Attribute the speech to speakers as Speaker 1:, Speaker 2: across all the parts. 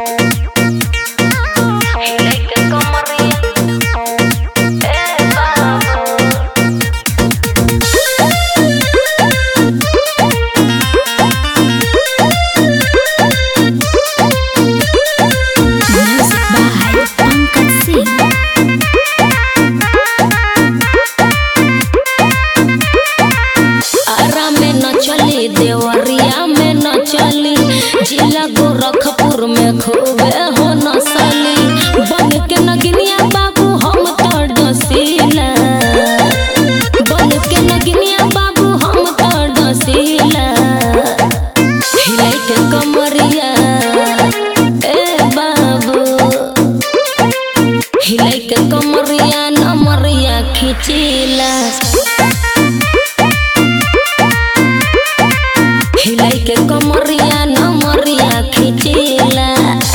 Speaker 1: देवरिया में न चली, जिला गोरखपुर में खूबे हो नसली। बन के नगनिया बाबू हम तो डसीला, बन के नगनिया बाबू हम तो डसीला। हिलाई के कमरिया ए बाबू, हिलाई के कमरिया नमरिया खिंचीला। हिलाई के कमरिया नमरिया खिंचीला।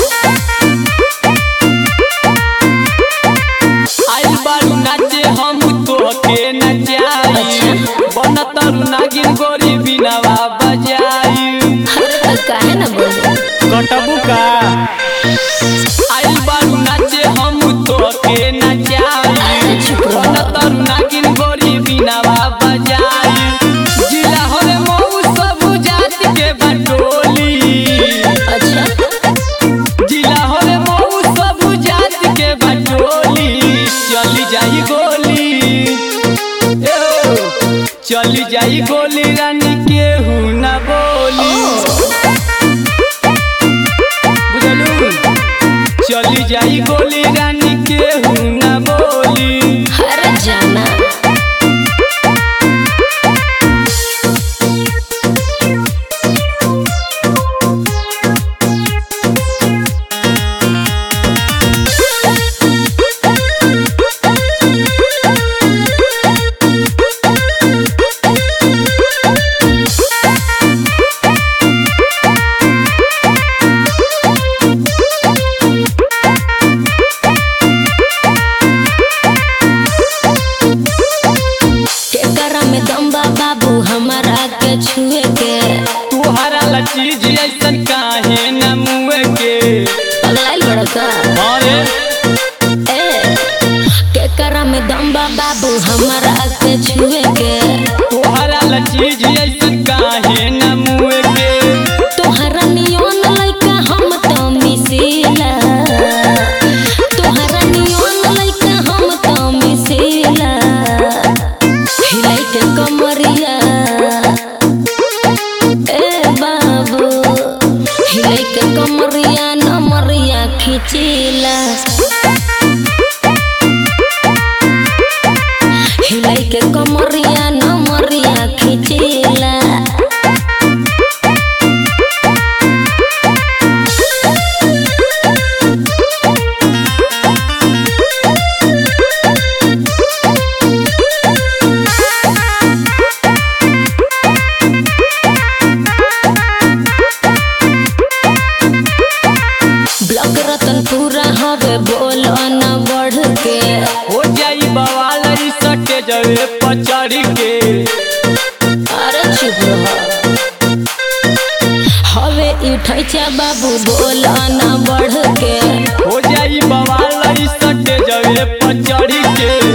Speaker 2: आई बारू नाचे हम तो के नचाई, बनतरु नागिन गोरी बिनावा बजाई।
Speaker 1: काहे न बोले
Speaker 2: कटबू का आई बारू नाचे हम तो के नचाई, बनतरु नागिन गोरी बिनावा बजाई। जिला होले मऊ सब जात के बटोली,
Speaker 1: अच्छा
Speaker 2: जिला होले मऊ सब जात के बटोली। चली जाई गोली चली जाई गोली रानी केहू न बोली, बुझलू। चली जाई गोली रानी केहू न बोली।
Speaker 1: हर जाना बाबू हमारा के छुए के,
Speaker 2: तुहरा ला चीज ऐसन काहे न मुए के।
Speaker 1: पगलाइल बड़का
Speaker 2: अरे
Speaker 1: के करा में दम्बा बाबू हमारा के छुए के।
Speaker 2: तुहरा ला चीज ऐसन काहे न मुए के।
Speaker 1: तोहरा नियन लइका हम तो मिसीला, तोहरा नियन लइका हम तो मिसीला। हिलाई के कमरिया ए बाबू, हिलाई के कमरिया नमरिया खिंचीला। हिलाई के कमरिया नमरिया खिंचीला। ब्लॉक रतनपुरा हवे बोल न बढ़ के,
Speaker 2: हो जाई बवाल सटे जवे पचड़ के।
Speaker 1: अरे चुप रह हवे इठैचा बाबू बोल न बढ़ के।
Speaker 2: हो जाई बवाल सटे जवे पचड़ के।